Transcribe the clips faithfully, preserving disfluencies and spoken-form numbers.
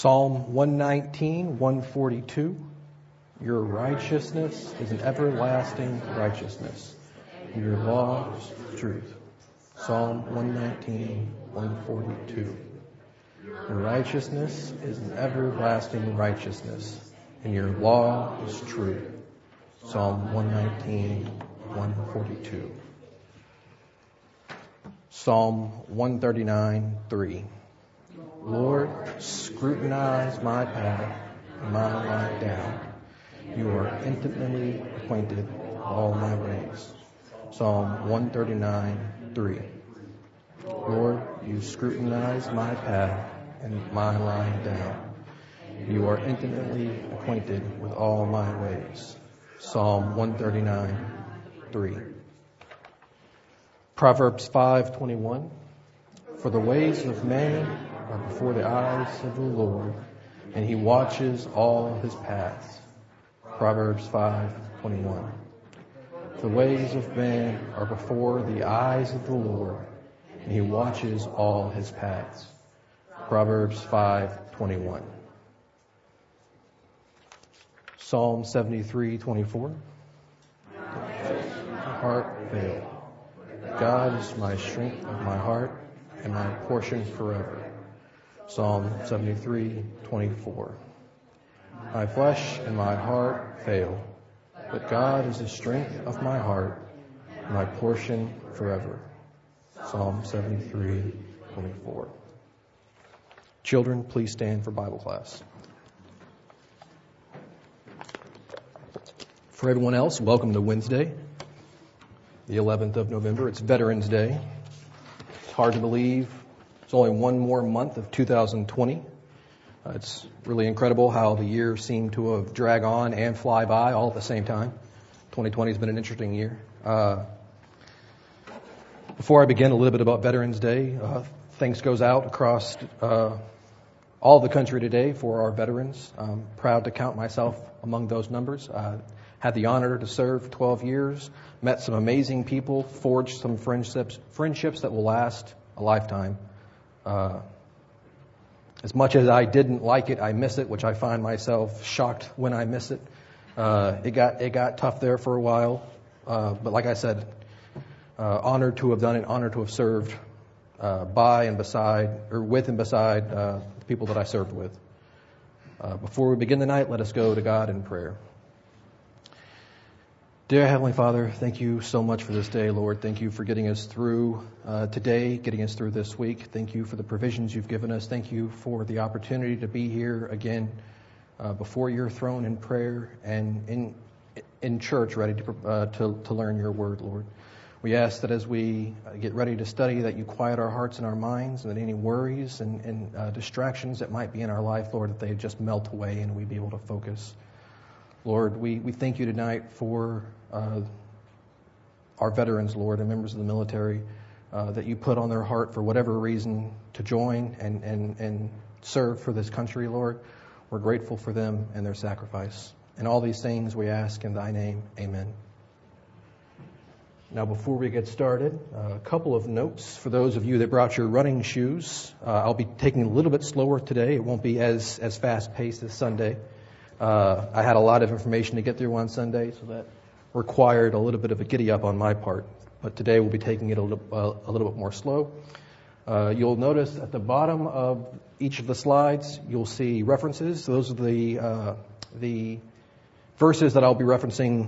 Psalm one nineteen, one forty-two. Your righteousness is an everlasting righteousness, and your law is truth. Psalm one nineteen, one forty-two. Your righteousness is an everlasting righteousness, and your law is truth. Psalm one nineteen, one forty-two. Psalm one thirty-nine, three. Lord, scrutinize my path and my lie down. You are intimately acquainted with all my ways. Psalm one thirty-nine, three. Lord, you scrutinize my path and my lying down. You are intimately acquainted with all my ways. Psalm one thirty-nine, three. Proverbs five twenty-one. For the ways of man are before the eyes of the Lord, and he watches all his paths. Proverbs five twenty-one. The ways of man are before the eyes of the Lord, and he watches all his paths. Proverbs five twenty-one. Psalm seventy-three twenty-four. My heart failed. God is my strength of my heart and my portion forever. Psalm seventy-three twenty-four. My flesh and my heart fail, but God is the strength of my heart and my portion forever. Psalm seventy-three twenty-four. Children, please stand for Bible class. For everyone else, welcome to Wednesday, the eleventh of November. It's Veterans Day. It's hard to believe it's only one more month of two thousand twenty. Uh, it's really incredible how the year seemed to have dragged on and fly by all at the same time. twenty twenty has been an interesting year. Uh, before I begin, a little bit about Veterans Day. Uh, thanks goes out across uh, all the country today for our veterans. I'm proud to count myself among those numbers. Uh, had the honor to serve twelve years, met some amazing people, forged some friendships, friendships that will last a lifetime. Uh, as much as I didn't like it, I miss it, which I find myself shocked when I miss it. Uh, it got it got tough there for a while, uh, but like I said, uh, honored to have done it, honored to have served uh, by and beside, or with and beside uh, the people that I served with. Uh, before we begin the night, let us go to God in prayer. Dear Heavenly Father, thank you so much for this day, Lord. Thank you for getting us through uh, today, getting us through this week. Thank you for the provisions you've given us. Thank you for the opportunity to be here again uh, before your throne in prayer and in in church, ready to, uh, to to learn your word, Lord. We ask that as we get ready to study, that you quiet our hearts and our minds, and that any worries and, and uh, distractions that might be in our life, Lord, that they just melt away and we be able to focus. Lord, we, we thank you tonight for uh, our veterans, Lord, and members of the military, uh, that you put on their heart for whatever reason to join and, and, and serve for this country, Lord. We're grateful for them and their sacrifice. And all these things we ask in thy name. Amen. Now, before we get started, uh, a couple of notes for those of you that brought your running shoes. Uh, I'll be taking a little bit slower today. It won't be as, as fast-paced as Sunday. Uh, I had a lot of information to get through on Sunday, so that required a little bit of a giddy-up on my part. But today we'll be taking it a little, uh, a little bit more slow. Uh, you'll notice at the bottom of each of the slides, you'll see references. Those are the uh, the verses that I'll be referencing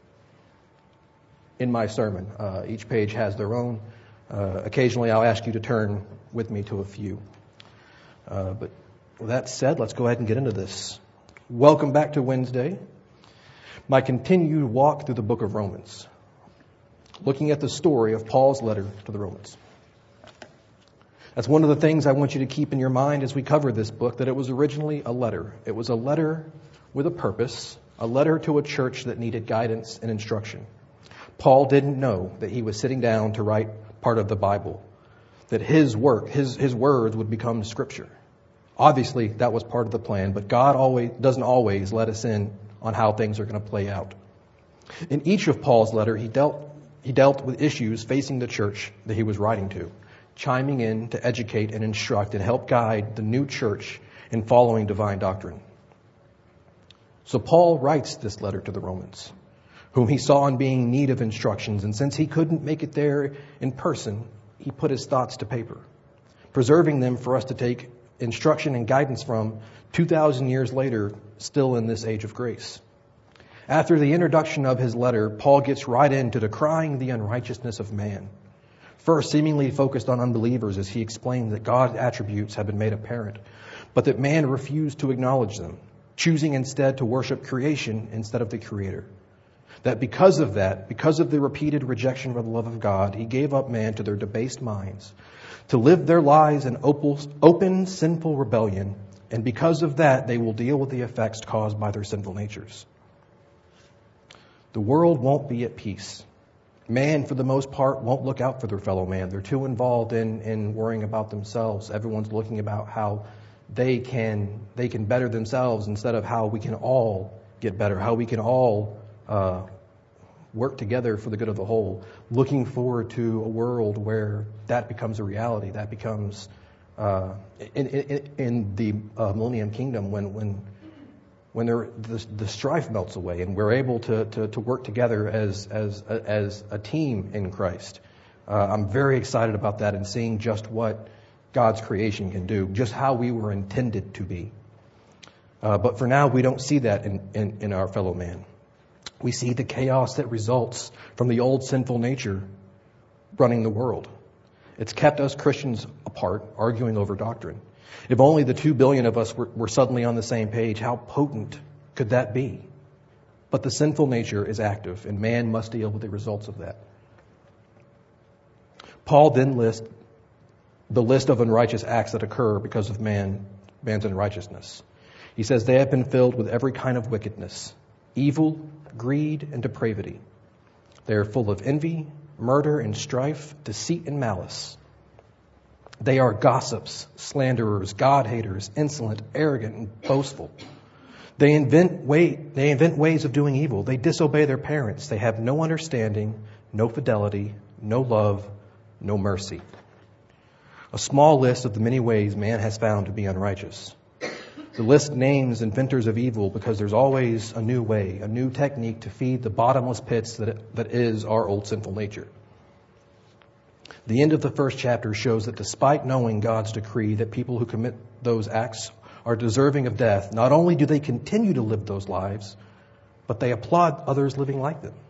in my sermon. Uh, each page has their own. Uh, occasionally I'll ask you to turn with me to a few. Uh, but with that said, let's go ahead and get into this. Welcome back to Wednesday, my continued walk through the book of Romans, looking at the story of Paul's letter to the Romans. That's one of the things I want you to keep in your mind as we cover this book, that it was originally a letter. It was a letter with a purpose, a letter to a church that needed guidance and instruction. Paul didn't know that he was sitting down to write part of the Bible, that his work, his, his words would become scripture. Obviously, that was part of the plan, but God always doesn't always let us in on how things are going to play out. In each of Paul's letter, he dealt he dealt with issues facing the church that he was writing to, chiming in to educate and instruct and help guide the new church in following divine doctrine. So Paul writes this letter to the Romans, whom he saw in being in need of instructions, and since he couldn't make it there in person, he put his thoughts to paper, preserving them for us to take instruction and guidance from two thousand years later, still in this age of grace. After the introduction of his letter, Paul gets right into decrying the unrighteousness of man. First, seemingly focused on unbelievers as he explained that God's attributes have been made apparent, but that man refused to acknowledge them, choosing instead to worship creation instead of the Creator. That because of that, because of the repeated rejection of the love of God, he gave up man to their debased minds, to live their lives in open, sinful rebellion, and because of that, they will deal with the effects caused by their sinful natures. The world won't be at peace. Man, for the most part, won't look out for their fellow man. They're too involved in, in worrying about themselves. Everyone's looking about how they can they can better themselves instead of how we can all get better, how we can all uh, work together for the good of the whole. Looking forward to a world where that becomes a reality. That becomes uh, in, in, in the uh, Millennium Kingdom when when. when there, the, the strife melts away and we're able to, to, to work together as, as, as a team in Christ. Uh, I'm very excited about that and seeing just what God's creation can do, just how we were intended to be. Uh, but for now, we don't see that in, in, in our fellow man. We see the chaos that results from the old sinful nature running the world. It's kept us Christians apart, arguing over doctrine. If only the two billion of us were, were suddenly on the same page, how potent could that be? But the sinful nature is active, and man must deal with the results of that. Paul then lists the list of unrighteous acts that occur because of man, man's unrighteousness. He says they have been filled with every kind of wickedness, evil, greed, and depravity. They are full of envy, murder, and strife, deceit, and malice. They are gossips, slanderers, God-haters, insolent, arrogant, and boastful. They invent way, they invent ways of doing evil. They disobey their parents. They have no understanding, no fidelity, no love, no mercy. A small list of the many ways man has found to be unrighteous. The list names inventors of evil because there's always a new way, a new technique to feed the bottomless pits that, it, that is our old sinful nature. The end of the first chapter shows that despite knowing God's decree that people who commit those acts are deserving of death, not only do they continue to live those lives, but they applaud others living like them.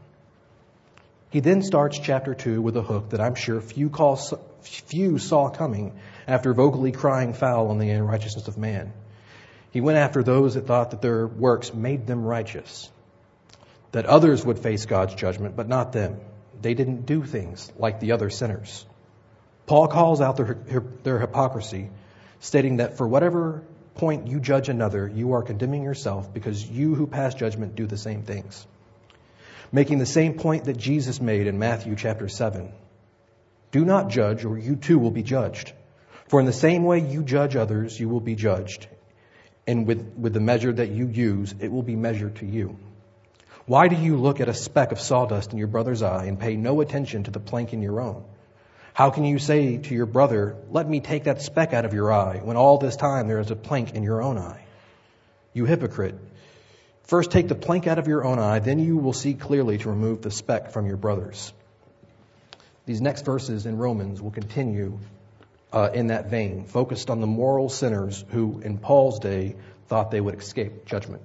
He then starts chapter two with a hook that I'm sure few, call, few saw coming after vocally crying foul on the unrighteousness of man. He went after those that thought that their works made them righteous, that others would face God's judgment, but not them. They didn't do things like the other sinners. Paul calls out their, their hypocrisy, stating that for whatever point you judge another, you are condemning yourself because you who pass judgment do the same things. Making the same point that Jesus made in Matthew chapter seven. Do not judge, or you too will be judged. For in the same way you judge others, you will be judged. And with, with the measure that you use, it will be measured to you. Why do you look at a speck of sawdust in your brother's eye and pay no attention to the plank in your own? How can you say to your brother, let me take that speck out of your eye, when all this time there is a plank in your own eye? You hypocrite. First take the plank out of your own eye, then you will see clearly to remove the speck from your brother's. These next verses in Romans will continue uh, in that vein, focused on the moral sinners who, in Paul's day, thought they would escape judgment.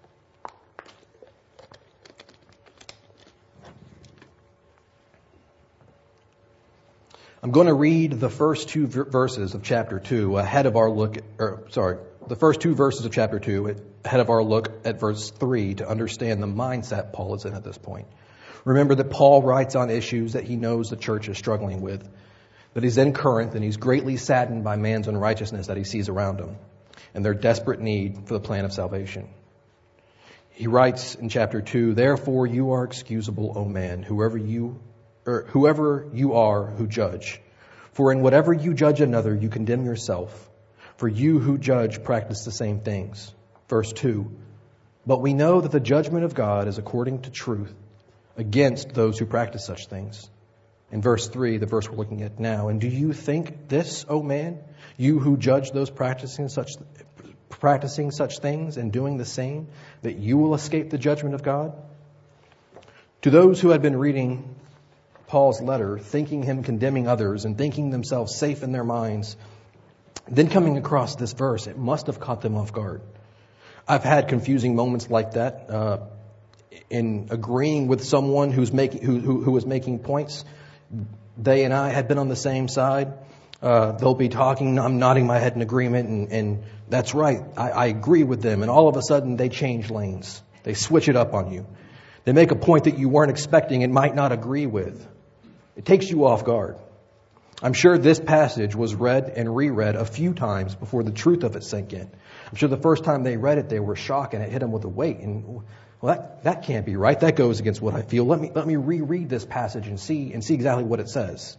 I'm going to read the first two verses of chapter two ahead of our look, or sorry, the first two verses of chapter two ahead of our look at verse three to understand the mindset Paul is in at this point. Remember that Paul writes on issues that he knows the church is struggling with, that he's in Corinth and he's greatly saddened by man's unrighteousness that he sees around him and their desperate need for the plan of salvation. He writes in chapter two, therefore you are excusable, O man, whoever you or whoever you are who judge. For in whatever you judge another, you condemn yourself. For you who judge practice the same things. Verse two, but we know that the judgment of God is according to truth against those who practice such things. In verse three, the verse we're looking at now, and do you think this, O man, you who judge those practicing such practicing such things and doing the same, that you will escape the judgment of God? To those who had been reading Paul's letter, thinking him condemning others and thinking themselves safe in their minds, then coming across this verse, it must have caught them off guard. I've had confusing moments like that uh, in agreeing with someone who's making who, who who was making points. They and I had been on the same side. Uh, they'll be talking, I'm nodding my head in agreement, and, and that's right, I, I agree with them. And all of a sudden, they change lanes. They switch it up on you. They make a point that you weren't expecting and might not agree with. It takes you off guard. I'm sure this passage was read and reread a few times before the truth of it sank in. I'm sure the first time they read it, they were shocked and it hit them with a weight. And well, that, that can't be right. That goes against what I feel. Let me let me reread this passage and see and see exactly what it says.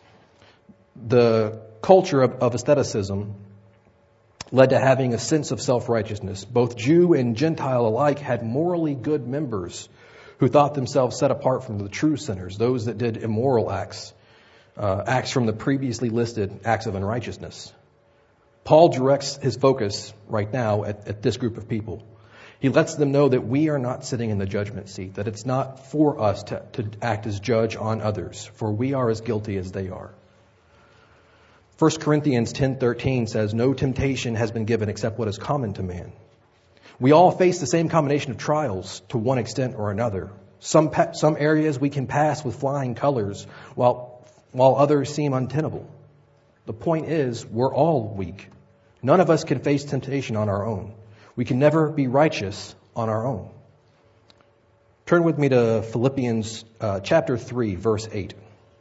The culture of, of asceticism led to having a sense of self-righteousness. Both Jew and Gentile alike had morally good members who thought themselves set apart from the true sinners, those that did immoral acts, uh, acts from the previously listed acts of unrighteousness. Paul directs his focus right now at, at this group of people. He lets them know that we are not sitting in the judgment seat, that it's not for us to, to act as judge on others, for we are as guilty as they are. First Corinthians ten thirteen says, no temptation has been given except what is common to man. We all face the same combination of trials to one extent or another. Some pa- some areas we can pass with flying colors, while while others seem untenable. The point is, we're all weak. None of us can face temptation on our own. We can never be righteous on our own. Turn with me to Philippians uh, chapter three, verse eight.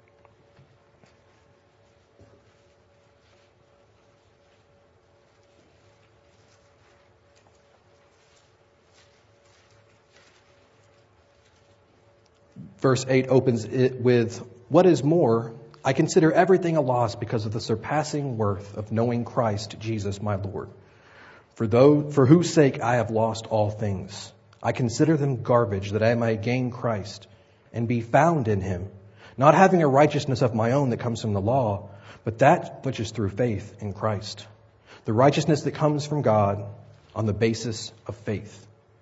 Verse eight opens it with, what is more, I consider everything a loss because of the surpassing worth of knowing Christ Jesus my Lord. For though, for whose sake I have lost all things. I consider them garbage that I might gain Christ and be found in him, not having a righteousness of my own that comes from the law, but that which is through faith in Christ. The righteousness that comes from God on the basis of faith.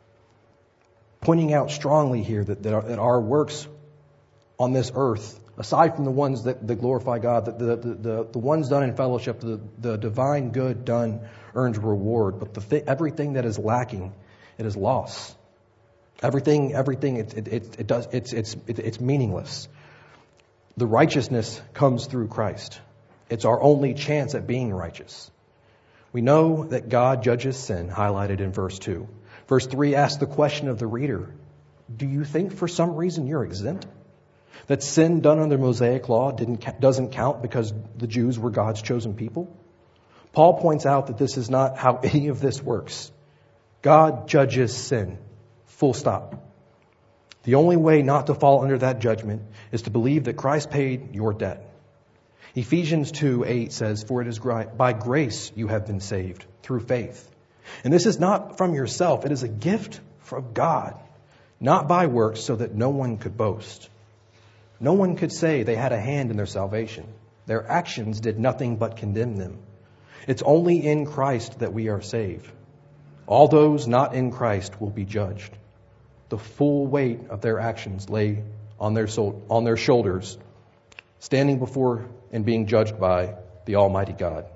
Pointing out strongly here that, that, our, that our works on this earth, aside from the ones that, that glorify God, that the, the, the, the ones done in fellowship, the, the divine good done earns reward. But the th- everything that is lacking, it is loss. Everything, everything, it, it, it, it does, it's, it's, it, it's meaningless. The righteousness comes through Christ. It's our only chance at being righteous. We know that God judges sin, highlighted in verse two. Verse three asks the question of the reader, do you think for some reason you're exempt? That sin done under Mosaic law didn't doesn't count because the Jews were God's chosen people? Paul points out that this is not how any of this works. God judges sin. Full stop. The only way not to fall under that judgment is to believe that Christ paid your debt. Ephesians two eight says, for it is by grace you have been saved through faith. And this is not from yourself. It is a gift from God, not by works so that no one could boast. No one could say they had a hand in their salvation. Their actions did nothing but condemn them. It's only in Christ that we are saved. All those not in Christ will be judged. The full weight of their actions lay on their soul, on their shoulders, standing before and being judged by the Almighty God.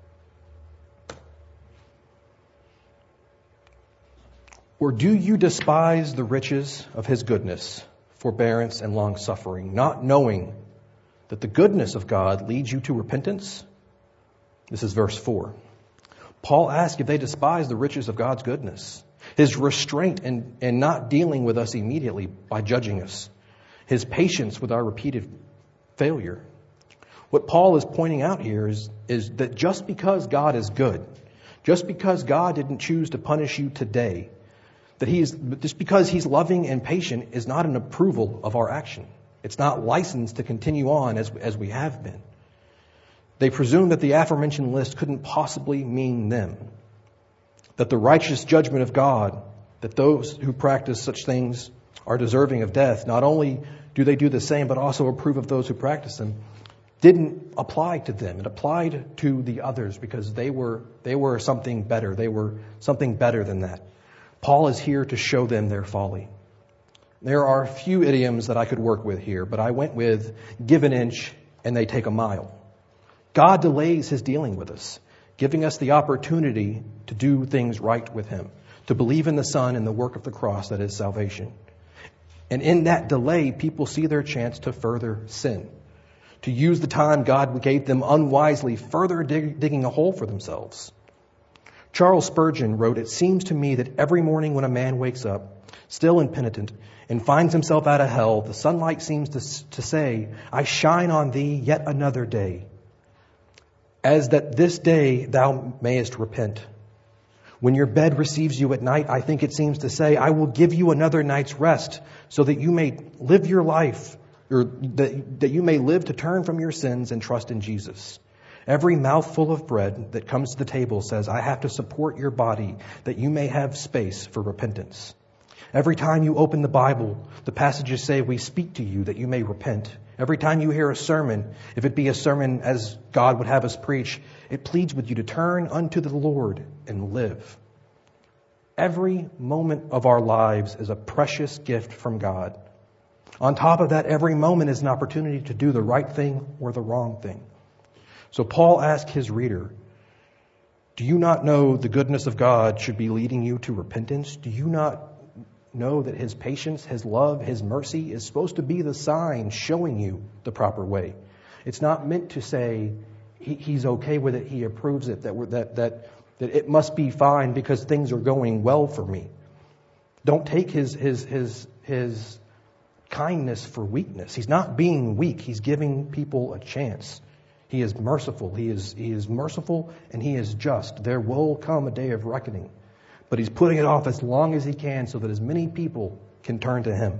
Or do you despise the riches of his goodness, forbearance, and long-suffering, not knowing that the goodness of God leads you to repentance? This is verse four. Paul asks if they despise the riches of God's goodness, his restraint in, in not dealing with us immediately by judging us, his patience with our repeated failure. What Paul is pointing out here is, is that just because God is good, just because God didn't choose to punish you today, that he is, just because he's loving and patient is not an approval of our action. It's not licensed to continue on as, as we have been. They presume that the aforementioned list couldn't possibly mean them. That the righteous judgment of God, that those who practice such things are deserving of death. Not only do they do the same, but also approve of those who practice them. didn't apply to them. It applied to the others because they were they were something better. They were something better than that. Paul is here to show them their folly. There are a few idioms that I could work with here, but I went with give an inch and they take a mile. God delays his dealing with us, giving us the opportunity to do things right with him, to believe in the Son and the work of the cross that is salvation. And in that delay, people see their chance to further sin, to use the time God gave them unwisely, further dig- digging a hole for themselves. Charles Spurgeon wrote, "It seems to me that every morning when a man wakes up, still impenitent, and finds himself out of hell, the sunlight seems to, to say, 'I shine on thee yet another day, as that this day thou mayest repent.' When your bed receives you at night, I think it seems to say, 'I will give you another night's rest, so that you may live your life, or that, that you may live to turn from your sins and trust in Jesus.' Every mouthful of bread that comes to the table says, 'I have to support your body, that you may have space for repentance.' Every time you open the Bible, the passages say, 'We speak to you that you may repent.' Every time you hear a sermon, if it be a sermon as God would have us preach, it pleads with you to turn unto the Lord and live." Every moment of our lives is a precious gift from God. On top of that, every moment is an opportunity to do the right thing or the wrong thing. So Paul asked his reader, do you not know the goodness of God should be leading you to repentance? Do you not know that his patience, his love, his mercy is supposed to be the sign showing you the proper way? It's not meant to say he, he's okay with it, he approves it, that, we're, that that that it must be fine because things are going well for me. Don't take his his his his kindness for weakness. He's not being weak. He's giving people a chance. He is merciful. He is he is merciful and he is just. There will come a day of reckoning. But he's putting it off as long as he can so that as many people can turn to him.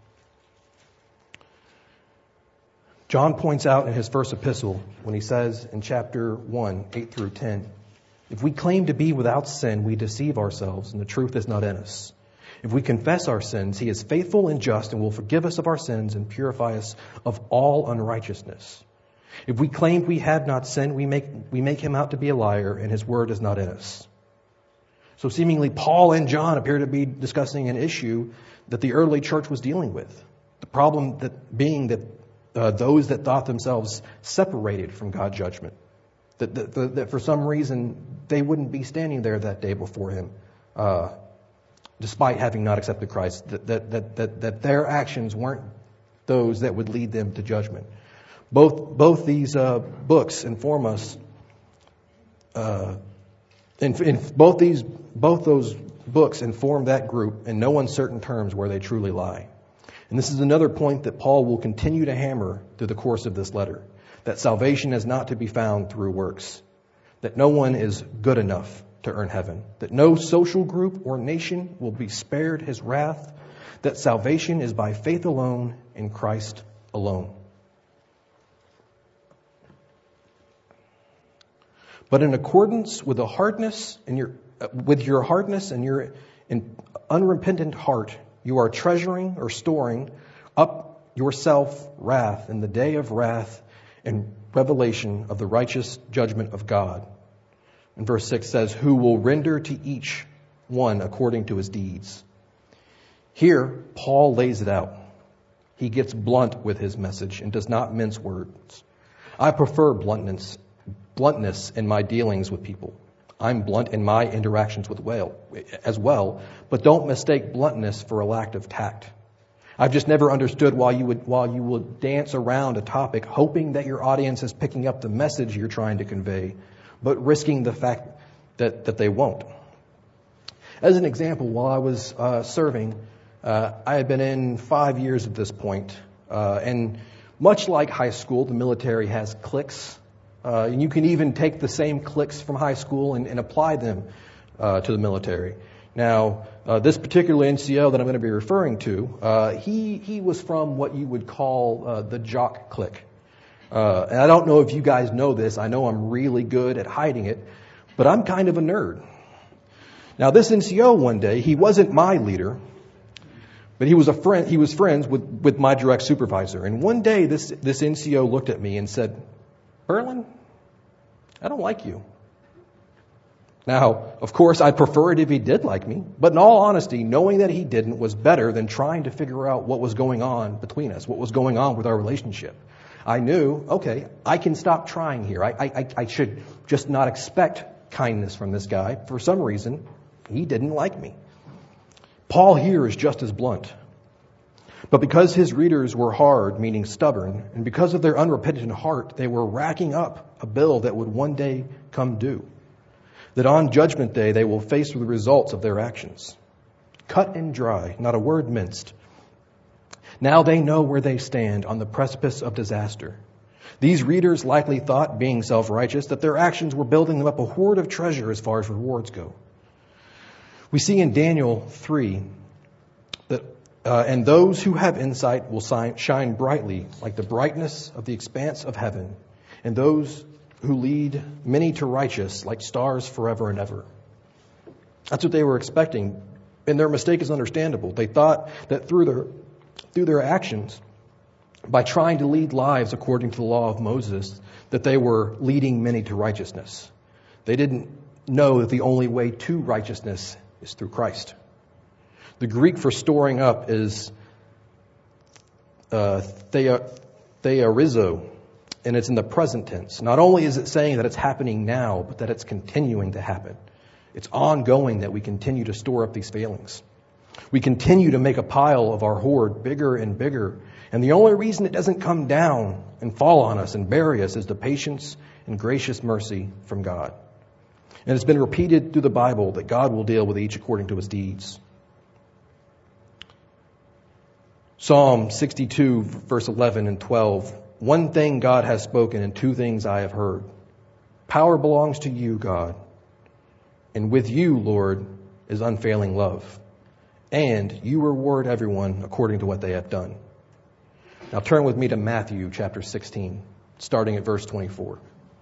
John points out in his first epistle when he says in chapter one, eight through ten, "If we claim to be without sin, we deceive ourselves and the truth is not in us. If we confess our sins, he is faithful and just and will forgive us of our sins and purify us of all unrighteousness. If we claim we have not sinned, we make we make him out to be a liar and his word is not in us." So seemingly Paul and John appear to be discussing an issue that the early church was dealing with. The problem that being that uh, those that thought themselves separated from God's judgment, that, that, that for some reason they wouldn't be standing there that day before him, uh, despite having not accepted Christ, that, that, that, that, that their actions weren't those that would lead them to judgment. Both both these uh, books inform us. Uh, in, in both these both those books inform that group in no uncertain terms where they truly lie. And this is another point that Paul will continue to hammer through the course of this letter: that salvation is not to be found through works, that no one is good enough to earn heaven, that no social group or nation will be spared his wrath, that salvation is by faith alone in Christ alone. But in accordance with the hardness and your with your hardness and your unrepentant heart, you are treasuring or storing up yourself wrath in the day of wrath and revelation of the righteous judgment of God. And verse six says, "Who will render to each one according to his deeds." Here, Paul lays it out. He gets blunt with his message and does not mince words. I prefer bluntness. Bluntness in my dealings with people. I'm blunt in my interactions with whale as well, but don't mistake bluntness for a lack of tact. I've just never understood why you would why you would dance around a topic hoping that your audience is picking up the message you're trying to convey, but risking the fact that, that they won't. As an example, while I was uh, serving, uh, I had been in five years at this point, uh, and much like high school, the military has cliques. Uh, and you can even take the same cliques from high school and, and apply them uh, to the military. Now, uh, this particular N C O that I'm going to be referring to, uh, he he was from what you would call uh, the jock clique. Uh, and I don't know if you guys know this. I know I'm really good at hiding it, but I'm kind of a nerd. Now, this N C O one day, he wasn't my leader, but he was a friend. He was friends with, with my direct supervisor. And one day, this this N C O looked at me and said, Berlin, I don't like you. Now, of course, I'd prefer it if he did like me, but in all honesty, knowing that he didn't was better than trying to figure out what was going on between us, what was going on with our relationship. I knew, okay, I can stop trying here. I, I, I should just not expect kindness from this guy. For some reason, he didn't like me. Paul here is just as blunt. But because his readers were hard, meaning stubborn, and because of their unrepentant heart, they were racking up a bill that would one day come due. That on Judgment Day, they will face the results of their actions. Cut and dry, not a word minced. Now they know where they stand on the precipice of disaster. These readers likely thought, being self-righteous, that their actions were building them up a hoard of treasure as far as rewards go. We see in Daniel three that, uh, and those who have insight will shine brightly like the brightness of the expanse of heaven, and those who lead many to righteous like stars forever and ever. That's what they were expecting, and their mistake is understandable. They thought that through their through their actions, by trying to lead lives according to the law of Moses, that they were leading many to righteousness. They didn't know that the only way to righteousness is through Christ. The Greek for storing up is uh, thea, theorizo, and it's in the present tense. Not only is it saying that it's happening now, but that it's continuing to happen. It's ongoing that we continue to store up these failings. We continue to make a pile of our hoard bigger and bigger. And the only reason it doesn't come down and fall on us and bury us is the patience and gracious mercy from God. And it's been repeated through the Bible that God will deal with each according to his deeds. Psalm sixty-two, verse eleven and twelve. One thing God has spoken, and two things I have heard. Power belongs to you, God. And with you, Lord, is unfailing love. And you reward everyone according to what they have done. Now turn with me to Matthew chapter sixteen, starting at verse twenty-four.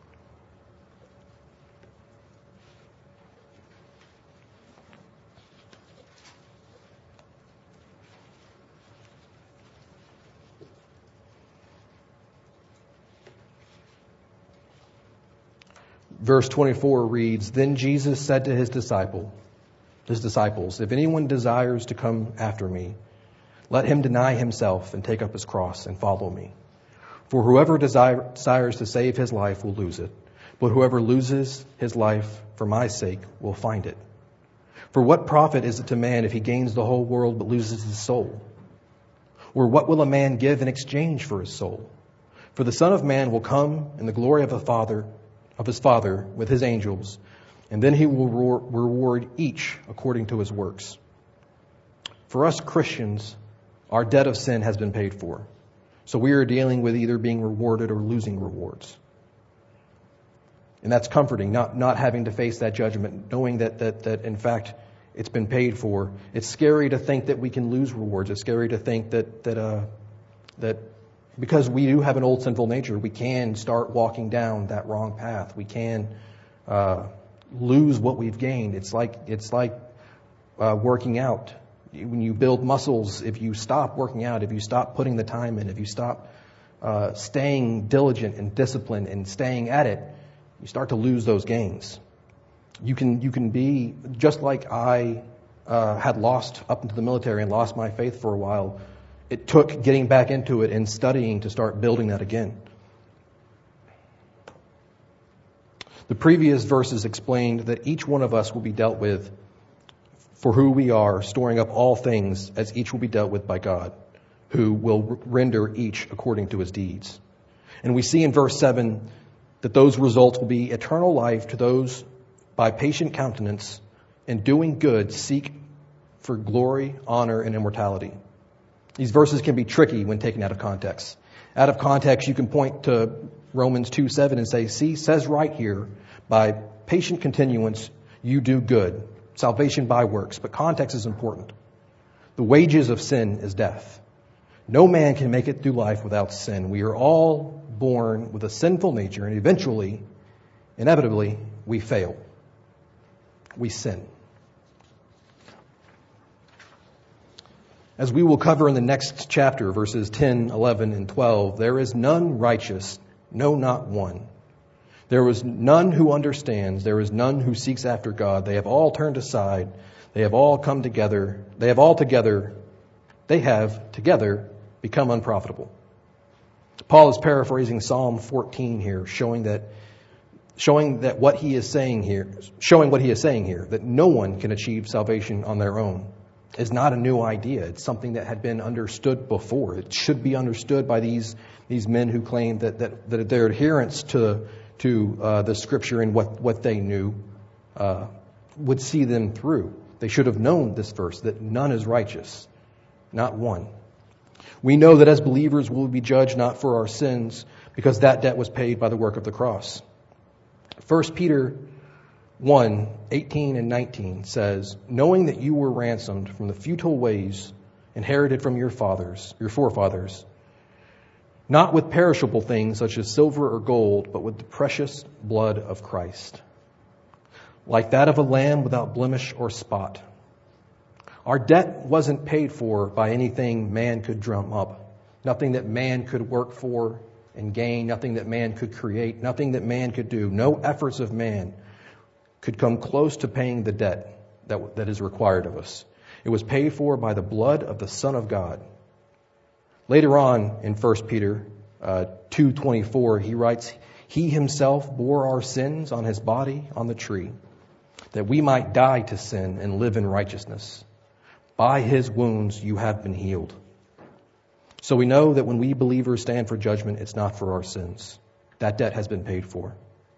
Verse twenty-four reads, Then Jesus said to his disciple, his disciples, If anyone desires to come after me, let him deny himself and take up his cross and follow me. For whoever desire, desires to save his life will lose it, but whoever loses his life for my sake will find it. For what profit is it to man if he gains the whole world but loses his soul? Or what will a man give in exchange for his soul? For the Son of Man will come in the glory of the Father, of his Father with his angels, and then he will reward each according to his works. For us Christians, our debt of sin has been paid for. So we are dealing with either being rewarded or losing rewards. And that's comforting, not, not having to face that judgment, knowing that, that, that in fact it's been paid for. It's scary to think that we can lose rewards. It's scary to think that, that, uh, that because we do have an old sinful nature, we can start walking down that wrong path. We can uh, lose what we've gained. It's like it's like uh, working out. When you build muscles, if you stop working out, if you stop putting the time in, if you stop uh, staying diligent and disciplined and staying at it, you start to lose those gains. You can you can be just like I uh, had lost up into the military and lost my faith for a while. It took getting back into it and studying to start building that again. The previous verses explained that each one of us will be dealt with for who we are, storing up all things as each will be dealt with by God, who will render each according to his deeds. And we see in verse seven that those results will be eternal life to those by patient countenance and doing good seek for glory, honor, and immortality. These verses can be tricky when taken out of context. Out of context, you can point to Romans two seven and say, see, says right here, by patient continuance, you do good. Salvation by works. But context is important. The wages of sin is death. No man can make it through life without sin. We are all born with a sinful nature, and eventually, inevitably, we fail. We sin. As we will cover in the next chapter, verses ten, eleven, and twelve, there is none righteous, no, not one. There was none who understands. There is none who seeks after God. They have all turned aside. They have all come together. They have all together, they have together become unprofitable. Paul is paraphrasing Psalm fourteen here, showing that showing that what he is saying here, showing what he is saying here, that no one can achieve salvation on their own, is not a new idea. It's something that had been understood before. It should be understood by these these men who claim that that, that their adherence to to uh, the Scripture and what what they knew uh, would see them through. They should have known this verse, that none is righteous, not one. We know that as believers we'll be judged not for our sins, because that debt was paid by the work of the cross. First Peter one, eighteen and nineteen says, knowing that you were ransomed from the futile ways inherited from your fathers, your forefathers, not with perishable things such as silver or gold, but with the precious blood of Christ, like that of a lamb without blemish or spot. Our debt wasn't paid for by anything man could drum up, nothing that man could work for and gain, nothing that man could create, nothing that man could do. No efforts of man could come close to paying the debt that, that is required of us. It was paid for by the blood of the Son of God. Later on in First Peter uh, two twenty-four, he writes, he himself bore our sins on his body on the tree, that we might die to sin and live in righteousness. By his wounds you have been healed. So we know that when we believers stand for judgment, it's not for our sins. That debt has been paid for.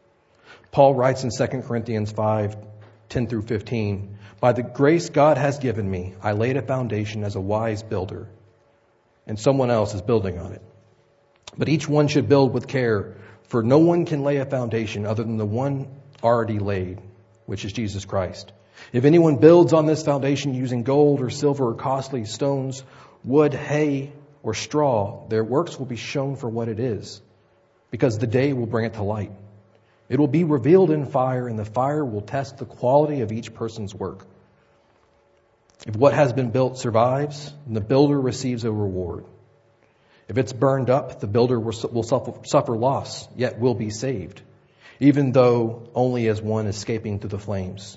Paul writes in Second Corinthians five, ten through fifteen, by the grace God has given me, I laid a foundation as a wise builder, and someone else is building on it. But each one should build with care, for no one can lay a foundation other than the one already laid, which is Jesus Christ. If anyone builds on this foundation using gold or silver or costly stones, wood, hay, or straw, their works will be shown for what it is, because the day will bring it to light. It will be revealed in fire, and the fire will test the quality of each person's work. If what has been built survives, then the builder receives a reward. If it's burned up, the builder will suffer, suffer loss, yet will be saved, even though only as one escaping through the flames.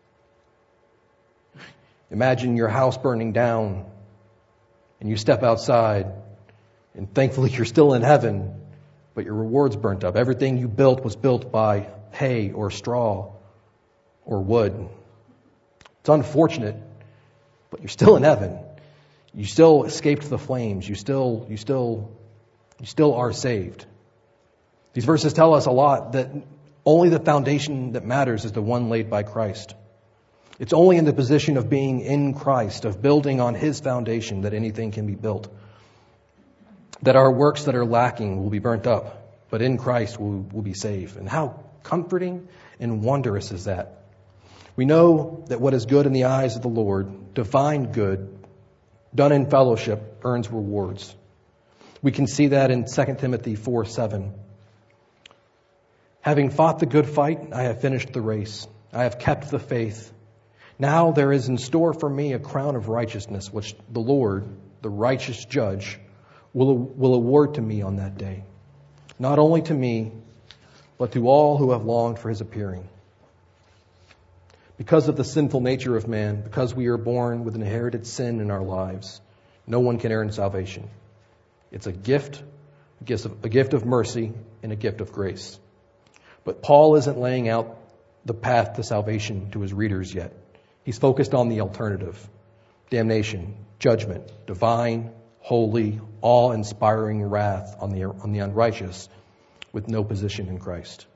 Imagine your house burning down, and you step outside, and thankfully you're still in heaven, but your reward's burnt up. Everything you built was built by hay or straw or wood. It's unfortunate, but you're still in heaven. You still escaped the flames. You still, you still, you still are saved. These verses tell us a lot, that only the foundation that matters is the one laid by Christ. It's only in the position of being in Christ, of building on His foundation, that anything can be built. That our works that are lacking will be burnt up, but in Christ we'll, we'll be saved. And how comforting and wondrous is that? We know that what is good in the eyes of the Lord, divine good, done in fellowship, earns rewards. We can see that in Second Timothy four seven. Having fought the good fight, I have finished the race. I have kept the faith. Now there is in store for me a crown of righteousness, which the Lord, the righteous judge, will, will award to me on that day. Not only to me, but to all who have longed for His appearing. Because of the sinful nature of man, because we are born with inherited sin in our lives, no one can earn salvation. It's a gift, a gift of, a gift of mercy and a gift of grace. But Paul isn't laying out the path to salvation to his readers yet. He's focused on the alternative: damnation, judgment, divine, holy, awe-inspiring wrath on the, on the unrighteous with no position in Christ.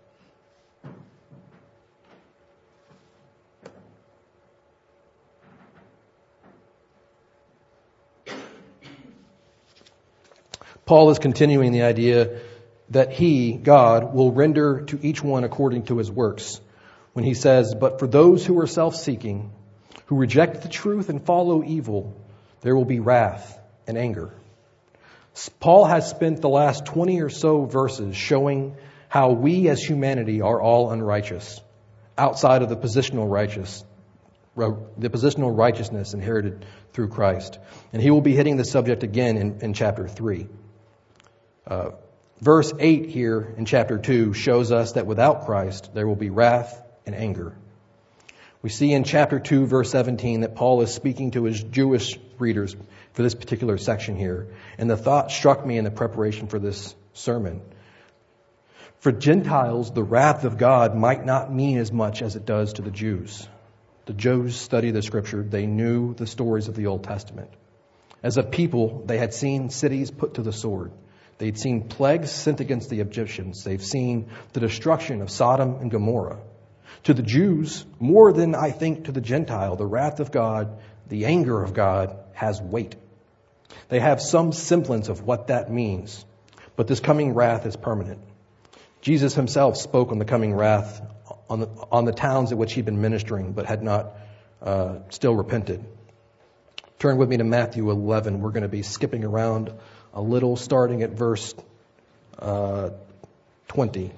Paul is continuing the idea that he, God, will render to each one according to his works, when he says, but for those who are self-seeking, who reject the truth and follow evil, there will be wrath and anger. Paul has spent the last twenty or so verses showing how we as humanity are all unrighteous, outside of the positional righteous, the positional righteousness inherited through Christ. And he will be hitting the subject again in, in chapter three. Uh, Verse eight here in chapter two shows us that without Christ, there will be wrath and anger. We see in chapter two, verse seventeen, that Paul is speaking to his Jewish readers for this particular section here. And the thought struck me in the preparation for this sermon. For Gentiles, the wrath of God might not mean as much as it does to the Jews. The Jews studied the Scripture. They knew the stories of the Old Testament. As a people, they had seen cities put to the sword. They'd seen plagues sent against the Egyptians. They've seen the destruction of Sodom and Gomorrah. To the Jews, more than I think to the Gentile, the wrath of God, the anger of God, has weight. They have some semblance of what that means. But this coming wrath is permanent. Jesus himself spoke on the coming wrath on the, on the towns at which he'd been ministering, but had not uh, still repented. Turn with me to Matthew eleven. We're going to be skipping around a little, starting at verse uh, twenty.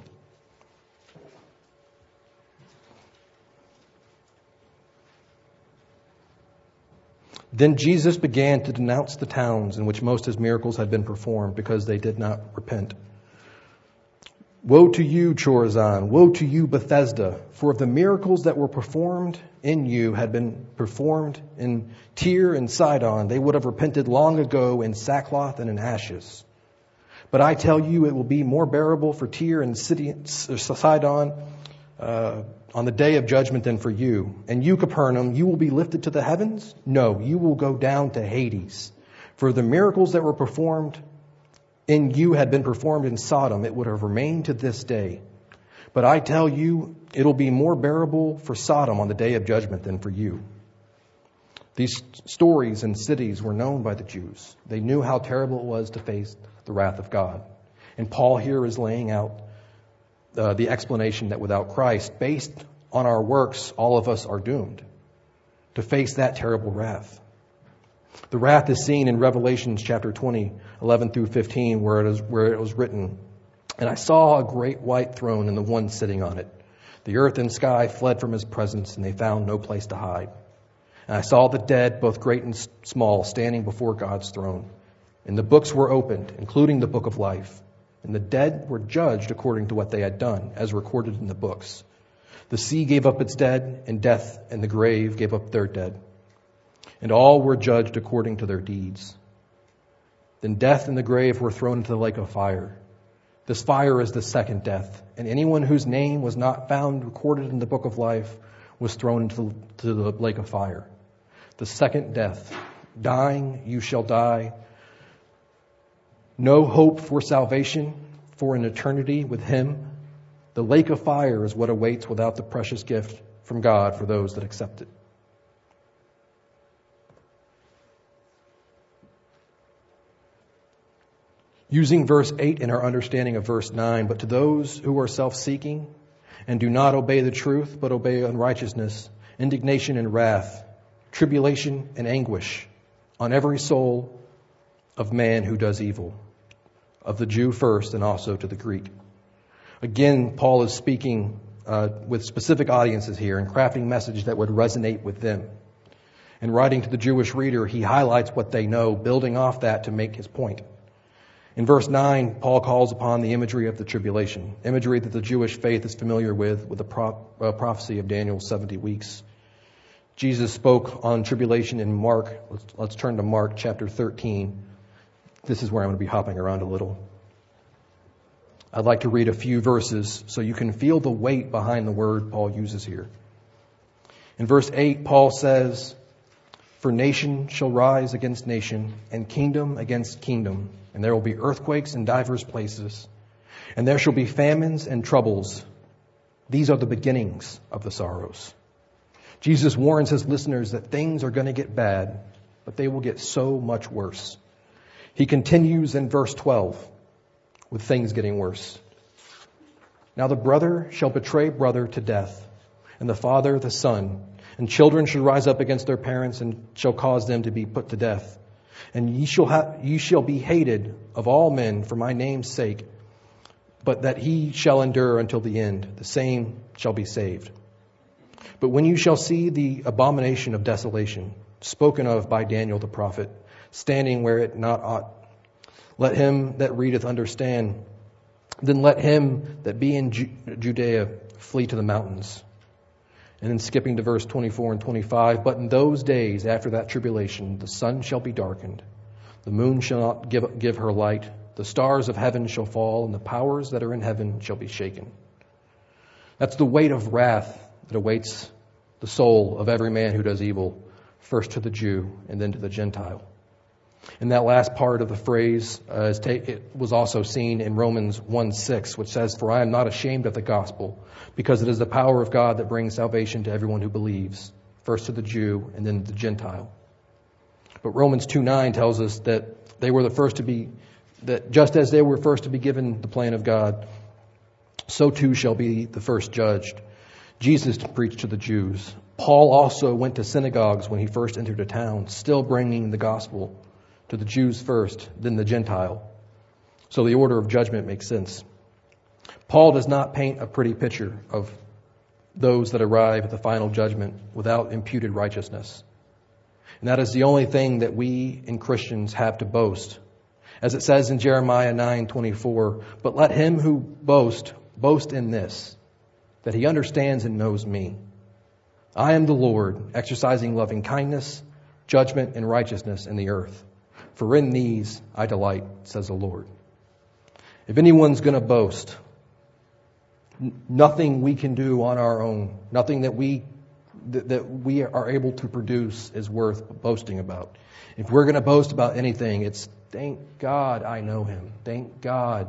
Then Jesus began to denounce the towns in which most of his miracles had been performed, because they did not repent. Woe to you, Chorazin! Woe to you, Bethesda! For if the miracles that were performed in you had been performed in Tyre and Sidon, they would have repented long ago in sackcloth and in ashes. But I tell you, it will be more bearable for Tyre and Sidon uh, on the day of judgment than for you. And you, Capernaum, you will be lifted to the heavens? No, you will go down to Hades. For the miracles that were performed in you had been performed in Sodom, it would have remained to this day. But I tell you, it'll be more bearable for Sodom on the day of judgment than for you. These stories and cities were known by the Jews. They knew how terrible it was to face the wrath of God. And Paul here is laying out uh, the explanation that without Christ, based on our works, all of us are doomed to face that terrible wrath. The wrath is seen in Revelation chapter twenty, eleven through fifteen, where it is where it was written, "And I saw a great white throne and the one sitting on it. The earth and sky fled from his presence, and they found no place to hide. And I saw the dead, both great and small, standing before God's throne. And the books were opened, including the book of life. And the dead were judged according to what they had done, as recorded in the books. The sea gave up its dead, and death and the grave gave up their dead. And all were judged according to their deeds. Then death and the grave were thrown into the lake of fire. This fire is the second death. And anyone whose name was not found recorded in the book of life was thrown into the lake of fire. The second death. Dying, you shall die. No hope for salvation, for an eternity with him. The lake of fire is what awaits without the precious gift from God for those that accept it." Using verse eight in our understanding of verse nine, "But to those who are self-seeking and do not obey the truth, but obey unrighteousness, indignation and wrath, tribulation and anguish on every soul of man who does evil, of the Jew first and also to the Greek." Again, Paul is speaking uh, with specific audiences here and crafting message that would resonate with them. In writing to the Jewish reader, he highlights what they know, building off that to make his point. In verse nine, Paul calls upon the imagery of the tribulation, imagery that the Jewish faith is familiar with, with the pro- uh, prophecy of Daniel's seventy weeks. Jesus spoke on tribulation in Mark. Let's, let's turn to Mark chapter thirteen. This is where I'm going to be hopping around a little. I'd like to read a few verses so you can feel the weight behind the word Paul uses here. In verse eight, Paul says, "For nation shall rise against nation, and kingdom against kingdom. And there will be earthquakes in divers places. And there shall be famines and troubles. These are the beginnings of the sorrows." Jesus warns his listeners that things are going to get bad, but they will get so much worse. He continues in verse twelve with things getting worse. "Now the brother shall betray brother to death, and the father the son. And children shall rise up against their parents and shall cause them to be put to death. And ye shall have, ye shall be hated of all men for my name's sake, but that he shall endure until the end, the same shall be saved. But when you shall see the abomination of desolation, spoken of by Daniel the prophet, standing where it not ought, let him that readeth understand. Then let him that be in Ju- Judea flee to the mountains. And then skipping to verse twenty-four and twenty-five, but in those days after that tribulation, the sun shall be darkened, the moon shall not give, give her light, the stars of heaven shall fall, and the powers that are in heaven shall be shaken. That's the weight of wrath that awaits the soul of every man who does evil, first to the Jew and then to the Gentile. And that last part of the phrase uh, is ta- it was also seen in Romans one six, which says, "For I am not ashamed of the gospel, because it is the power of God that brings salvation to everyone who believes, first to the Jew and then to the Gentile." But Romans two nine tells us that they were the first to be, that just as they were first to be given the plan of God, so too shall be the first judged. Jesus preached to the Jews. Paul also went to synagogues when he first entered a town, still bringing the gospel to the Jews first, then the Gentile. So the order of judgment makes sense. Paul does not paint a pretty picture of those that arrive at the final judgment without imputed righteousness. And that is the only thing that we in Christians have to boast. As it says in Jeremiah nine twenty-four, "But let him who boast, boast in this, that he understands and knows me. I am the Lord, exercising loving kindness, judgment, and righteousness in the earth. For in these I delight, says the Lord." If anyone's going to boast, n- nothing we can do on our own, nothing that we th- that we are able to produce is worth boasting about. If we're going to boast about anything, it's thank God I know him. Thank God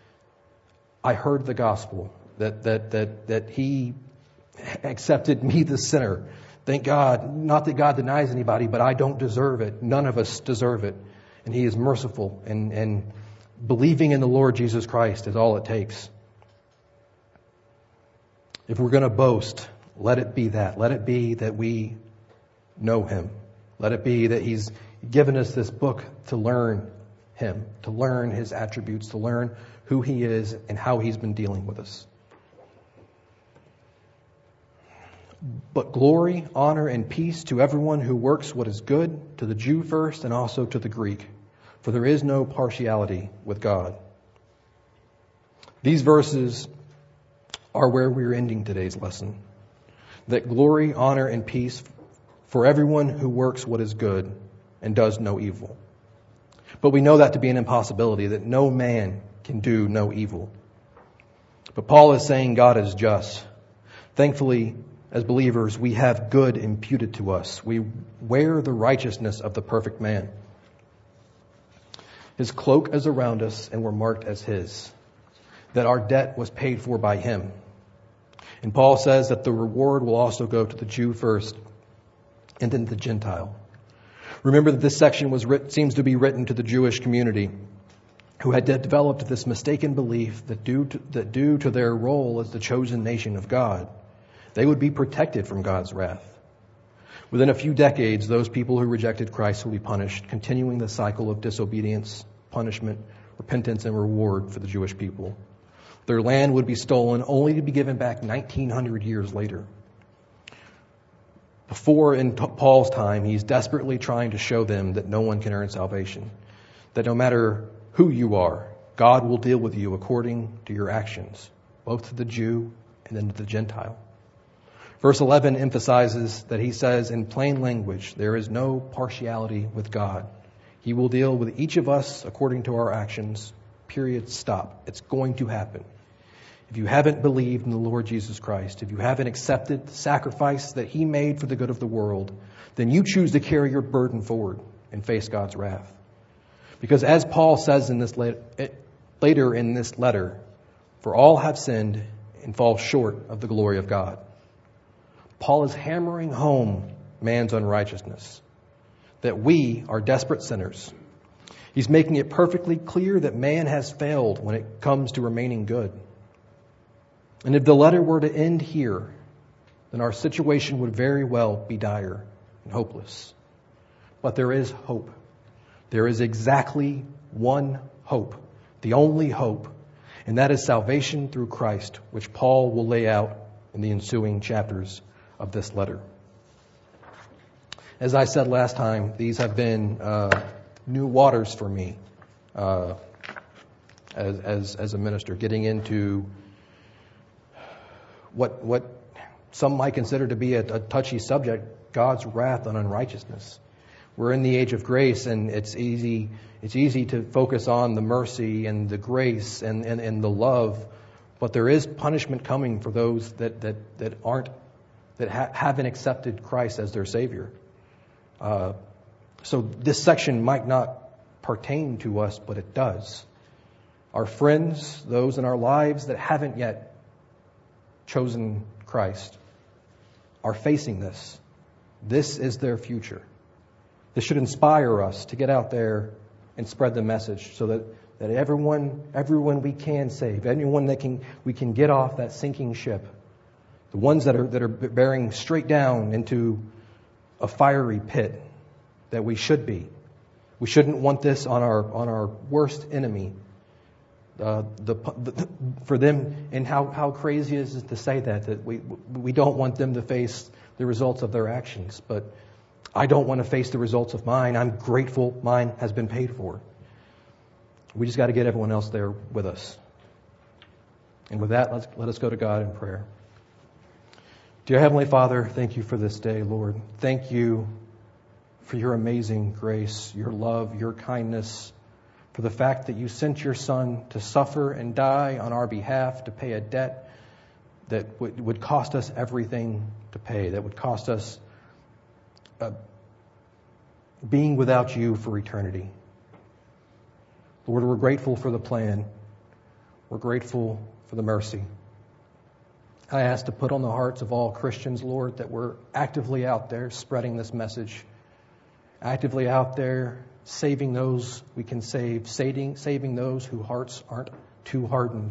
I heard the gospel, that that that that he accepted me, the sinner. Thank God, not that God denies anybody, but I don't deserve it. None of us deserve it. And he is merciful, and, and believing in the Lord Jesus Christ is all it takes. If we're going to boast, let it be that. Let it be that we know him. Let it be that he's given us this book to learn him, to learn his attributes, to learn who he is and how he's been dealing with us. But glory, honor, and peace to everyone who works what is good, to the Jew first and also to the Greek. For there is no partiality with God. These verses are where we're ending today's lesson. That glory, honor, and peace for everyone who works what is good and does no evil. But we know that to be an impossibility, that no man can do no evil. But Paul is saying God is just. Thankfully, as believers, we have good imputed to us. We wear the righteousness of the perfect man. His cloak is around us, and we're marked as his. That our debt was paid for by him. And Paul says that the reward will also go to the Jew first, and then the Gentile. Remember that this section was writ- seems to be written to the Jewish community, who had de- developed this mistaken belief that due to, that due to their role as the chosen nation of God, they would be protected from God's wrath. Within a few decades, those people who rejected Christ will be punished, continuing the cycle of disobedience, punishment, repentance, and reward for the Jewish people. Their land would be stolen, only to be given back nineteen hundred years later. Before, in Paul's time, he's desperately trying to show them that no one can earn salvation. That no matter who you are, God will deal with you according to your actions, both to the Jew and then to the Gentile. Verse eleven emphasizes that he says in plain language, there is no partiality with God. He will deal with each of us according to our actions. Period. Stop. It's going to happen. If you haven't believed in the Lord Jesus Christ, if you haven't accepted the sacrifice that he made for the good of the world, then you choose to carry your burden forward and face God's wrath. Because as Paul says in this le- later in this letter, for all have sinned and fall short of the glory of God. Paul is hammering home man's unrighteousness, that we are desperate sinners. He's making it perfectly clear that man has failed when it comes to remaining good. And if the letter were to end here, then our situation would very well be dire and hopeless. But there is hope. There is exactly one hope, the only hope, and that is salvation through Christ, which Paul will lay out in the ensuing chapters of this letter. As I said last time, these have been uh, new waters for me. Uh, as as, as a minister, getting into what what some might consider to be a, a touchy subject, God's wrath on unrighteousness. We're in the age of grace, and it's easy it's easy to focus on the mercy and the grace and, and, and the love, but there is punishment coming for those that that, that aren't that ha- haven't accepted Christ as their Savior. Uh, so this section might not pertain to us, but it does. Our friends, those in our lives that haven't yet chosen Christ, are facing this. This is their future. This should inspire us to get out there and spread the message so that, that everyone everyone we can save, anyone that can we can get off that sinking ship, the ones that are that are bearing straight down into a fiery pit that we should be. We shouldn't want this on our on our worst enemy. Uh, the, the for them, and how, how crazy is it to say that that we we don't want them to face the results of their actions, but I don't want to face the results of mine. I'm grateful mine has been paid for. We just got to get everyone else there with us. And with that, let's let us go to God in prayer. Dear Heavenly Father, thank you for this day, Lord. Thank you for your amazing grace, your love, your kindness, for the fact that you sent your Son to suffer and die on our behalf, to pay a debt that would, would cost us everything to pay, that would cost us uh, being without you for eternity. Lord, we're grateful for the plan. We're grateful for the mercy. I ask to put on the hearts of all Christians, Lord, that we're actively out there spreading this message, actively out there saving those we can save, saving, saving those whose hearts aren't too hardened.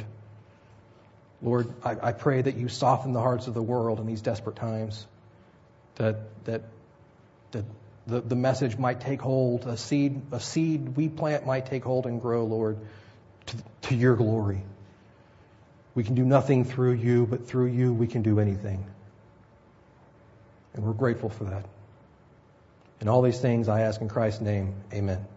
Lord, I, I pray that you soften the hearts of the world in these desperate times, that that that the, the message might take hold, a seed a seed we plant might take hold and grow, Lord, to, to your glory. We can do nothing through you, but through you we can do anything. And we're grateful for that. And all these things I ask in Christ's name, amen.